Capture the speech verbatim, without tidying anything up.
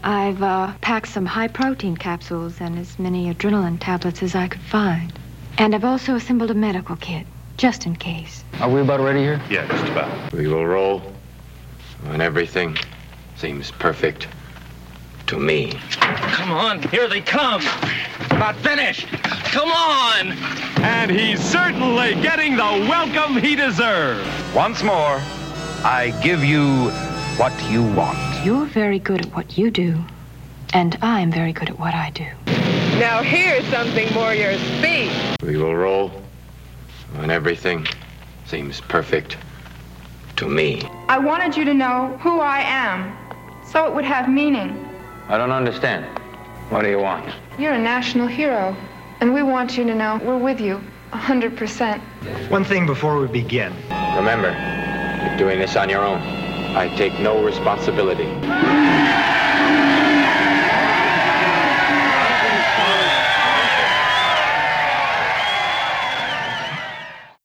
I've uh, packed some high-protein capsules and as many adrenaline tablets as I could find. And I've also assembled a medical kit, just in case. Are we about ready here? Yeah, just about. We will roll when everything seems perfect to me. Come on, here they come. Not finished. Come on. And he's certainly getting the welcome he deserves. Once more, I give you what you want. You're very good at what you do, and I'm very good at what I do. Now here's something more your speed. We will roll when everything seems perfect to me. I wanted you to know who I am, so it would have meaning. I don't understand. What do you want? You're a national hero, and we want you to know we're with you, a hundred percent. One thing before we begin. Remember, you're doing this on your own. I take no responsibility.